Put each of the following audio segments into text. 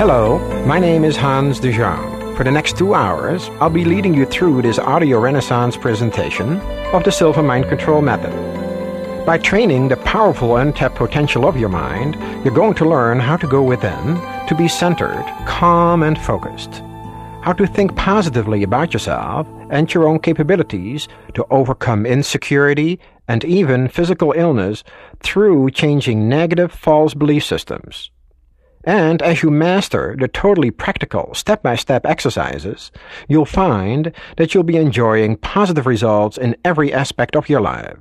Hello, my name is Hans de Jong. For the next 2 hours, I'll be leading you through this audio renaissance presentation of the Silva Mind Control Method. By training the powerful untapped potential of your mind, you're going to learn how to go within, to be centered, calm and focused. How to think positively about yourself and your own capabilities to overcome insecurity and even physical illness through changing negative false belief systems. And as you master the totally practical step-by-step exercises, you'll find that you'll be enjoying positive results in every aspect of your life.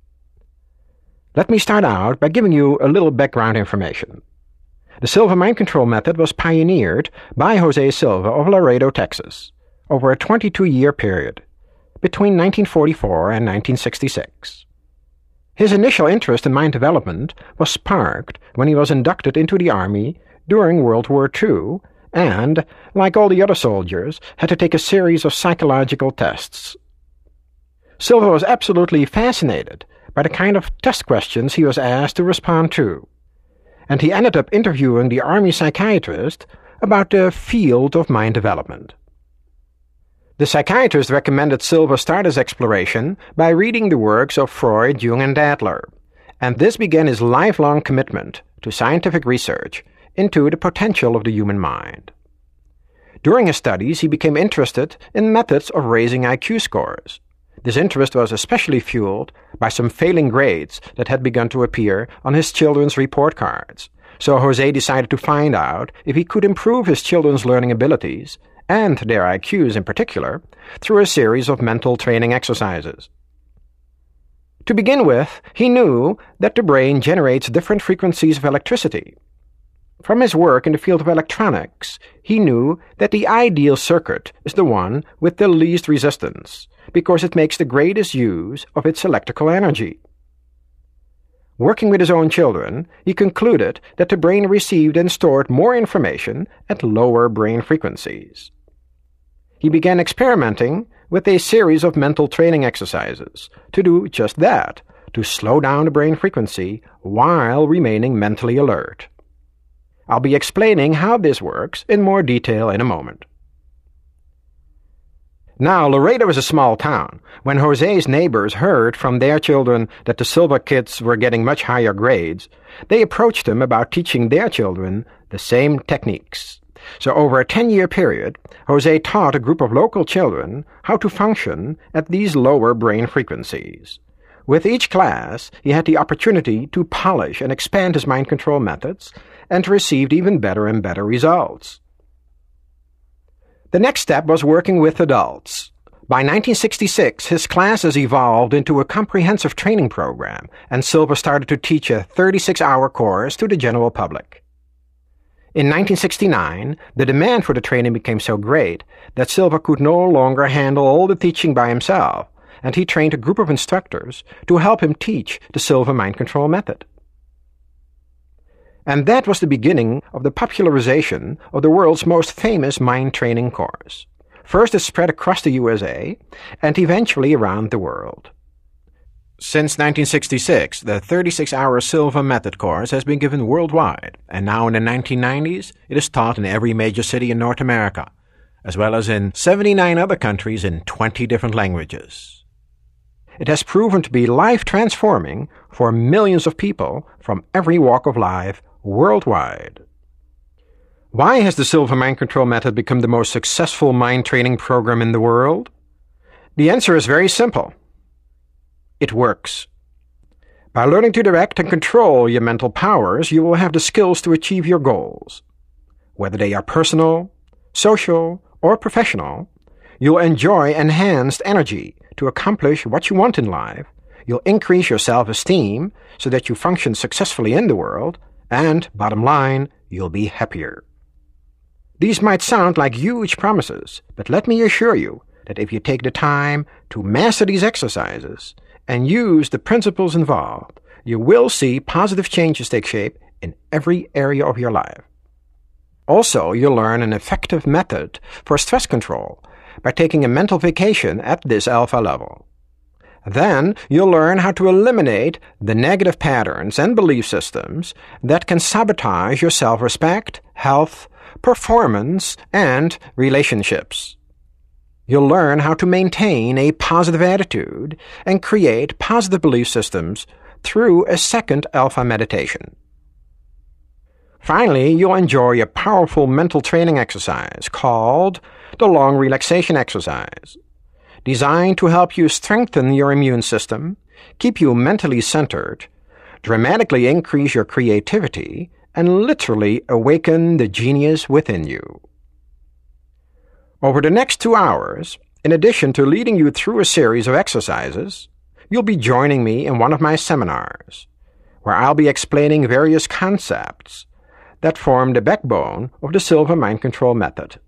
Let me start out by giving you a little background information. The Silva Mind Control Method was pioneered by Jose Silva of Laredo, Texas, over a 22-year period, between 1944 and 1966. His initial interest in mind development was sparked when he was inducted into the Army during World War II and, like all the other soldiers, had to take a series of psychological tests. Silva was absolutely fascinated by the kind of test questions he was asked to respond to, and he ended up interviewing the Army psychiatrist about the field of mind development. The psychiatrist recommended Silva start his exploration by reading the works of Freud, Jung, and Adler, and this began his lifelong commitment to scientific research into the potential of the human mind. During his studies, he became interested in methods of raising IQ scores. This interest was especially fueled by some failing grades that had begun to appear on his children's report cards. So Jose decided to find out if he could improve his children's learning abilities, and their IQs in particular, through a series of mental training exercises. To begin with, he knew that the brain generates different frequencies of electricity. From his work in the field of electronics, he knew that the ideal circuit is the one with the least resistance, because it makes the greatest use of its electrical energy. Working with his own children, he concluded that the brain received and stored more information at lower brain frequencies. He began experimenting with a series of mental training exercises to do just that, to slow down the brain frequency while remaining mentally alert. I'll be explaining how this works in more detail in a moment. Now, Laredo is a small town. When Jose's neighbors heard from their children that the Silva kids were getting much higher grades, they approached him about teaching their children the same techniques. So over a 10-year period, Jose taught a group of local children how to function at these lower brain frequencies. With each class, he had the opportunity to polish and expand his mind control methods and received even better and better results. The next step was working with adults. By 1966, his classes evolved into a comprehensive training program, and Silva started to teach a 36-hour course to the general public. In 1969, the demand for the training became so great that Silva could no longer handle all the teaching by himself, and he trained a group of instructors to help him teach the Silva Mind Control Method. And that was the beginning of the popularization of the world's most famous mind training course. First it spread across the USA, and eventually around the world. Since 1966, the 36-hour Silva Method course has been given worldwide, and now in the 1990s, it is taught in every major city in North America, as well as in 79 other countries in 20 different languages. It has proven to be life-transforming for millions of people from every walk of life worldwide. Why has the Silva Mind Control Method become the most successful mind training program in the world? The answer is very simple. It works. By learning to direct and control your mental powers, you will have the skills to achieve your goals. Whether they are personal, social, or professional, you'll enjoy enhanced energy to accomplish what you want in life. You'll increase your self-esteem so that you function successfully in the world, and, bottom line, you'll be happier. These might sound like huge promises, but let me assure you that if you take the time to master these exercises and use the principles involved, you will see positive changes take shape in every area of your life. Also, you'll learn an effective method for stress control by taking a mental vacation at this alpha level. Then you'll learn how to eliminate the negative patterns and belief systems that can sabotage your self-respect, health, performance, and relationships. You'll learn how to maintain a positive attitude and create positive belief systems through a second alpha meditation. Finally, you'll enjoy a powerful mental training exercise called the Long Relaxation Exercise, designed to help you strengthen your immune system, keep you mentally centered, dramatically increase your creativity, and literally awaken the genius within you. Over the next 2 hours, in addition to leading you through a series of exercises, you'll be joining me in one of my seminars, where I'll be explaining various concepts that form the backbone of the Silva Mind Control Method.